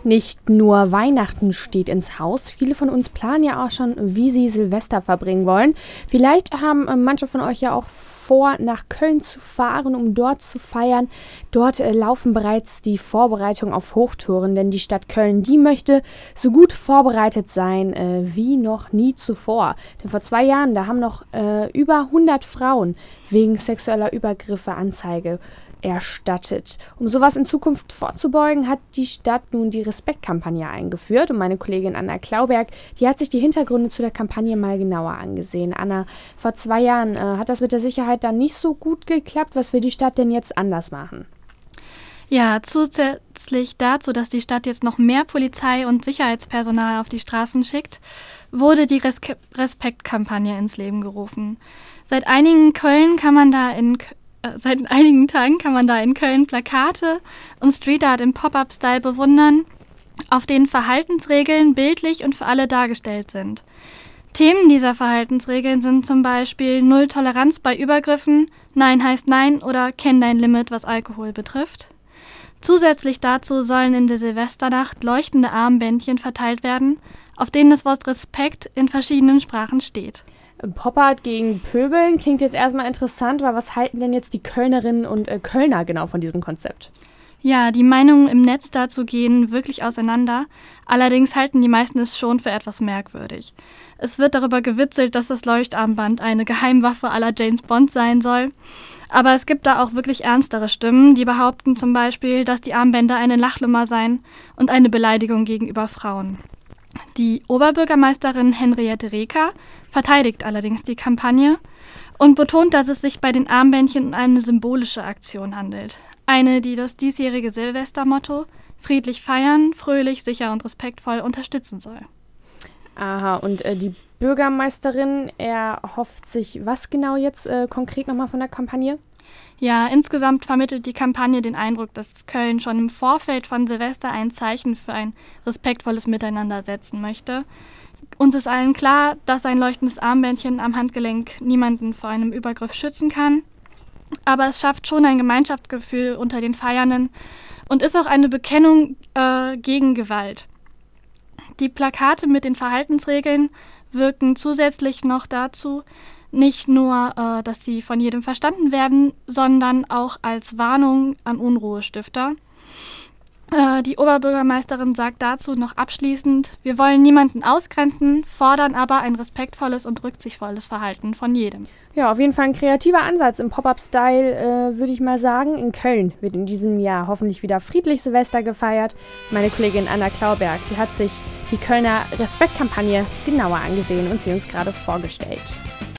Nicht nur Weihnachten steht ins Haus, viele von uns planen ja auch schon, wie sie Silvester verbringen wollen. Vielleicht haben manche von euch ja auch vor, nach Köln zu fahren, um dort zu feiern. Dort laufen bereits die Vorbereitungen auf Hochtouren, denn die Stadt Köln, die möchte so gut vorbereitet sein wie noch nie zuvor. Denn vor 2 Jahren, da haben noch über 100 Frauen wegen sexueller Übergriffe Anzeige erstattet. Um sowas in Zukunft vorzubeugen, hat die Stadt nun die Respektkampagne eingeführt. Und meine Kollegin Anna Klauberg, die hat sich die Hintergründe zu der Kampagne mal genauer angesehen. Anna, vor 2 Jahren hat das mit der Sicherheit dann nicht so gut geklappt. Was will die Stadt denn jetzt anders machen? Ja, zusätzlich dazu, dass die Stadt jetzt noch mehr Polizei und Sicherheitspersonal auf die Straßen schickt, wurde die Respektkampagne ins Leben gerufen. Seit einigen Tagen kann man da in Köln Plakate und Street Art im Pop-Up-Style bewundern, auf denen Verhaltensregeln bildlich und für alle dargestellt sind. Themen dieser Verhaltensregeln sind zum Beispiel Null Toleranz bei Übergriffen, Nein heißt Nein oder Kenn dein Limit, was Alkohol betrifft. Zusätzlich dazu sollen in der Silvesternacht leuchtende Armbändchen verteilt werden, auf denen das Wort Respekt in verschiedenen Sprachen steht. Pop-Art gegen Pöbeln klingt jetzt erstmal interessant, aber was halten denn jetzt die Kölnerinnen und Kölner genau von diesem Konzept? Ja, die Meinungen im Netz dazu gehen wirklich auseinander. Allerdings halten die meisten es schon für etwas merkwürdig. Es wird darüber gewitzelt, dass das Leuchtarmband eine Geheimwaffe à la James Bond sein soll. Aber es gibt da auch wirklich ernstere Stimmen, die behaupten zum Beispiel, dass die Armbänder eine Lachnummer seien und eine Beleidigung gegenüber Frauen. Die Oberbürgermeisterin Henriette Reker verteidigt allerdings die Kampagne und betont, dass es sich bei den Armbändchen um eine symbolische Aktion handelt. Eine, die das diesjährige Silvestermotto friedlich feiern, fröhlich, sicher und respektvoll unterstützen soll. Aha, und die Bürgermeisterin erhofft sich was genau jetzt konkret nochmal von der Kampagne? Ja, insgesamt vermittelt die Kampagne den Eindruck, dass Köln schon im Vorfeld von Silvester ein Zeichen für ein respektvolles Miteinander setzen möchte. Uns ist allen klar, dass ein leuchtendes Armbändchen am Handgelenk niemanden vor einem Übergriff schützen kann. Aber es schafft schon ein Gemeinschaftsgefühl unter den Feiernden und ist auch eine Bekennung gegen Gewalt. Die Plakate mit den Verhaltensregeln wirken zusätzlich noch dazu, nicht nur, dass sie von jedem verstanden werden, sondern auch als Warnung an Unruhestifter. Die Oberbürgermeisterin sagt dazu noch abschließend: Wir wollen niemanden ausgrenzen, fordern aber ein respektvolles und rücksichtsvolles Verhalten von jedem. Ja, auf jeden Fall ein kreativer Ansatz im Pop-Up-Style, würde ich mal sagen. In Köln wird in diesem Jahr hoffentlich wieder friedlich Silvester gefeiert. Meine Kollegin Anna Klauberg, die hat sich die Kölner Respektkampagne genauer angesehen und sie uns gerade vorgestellt.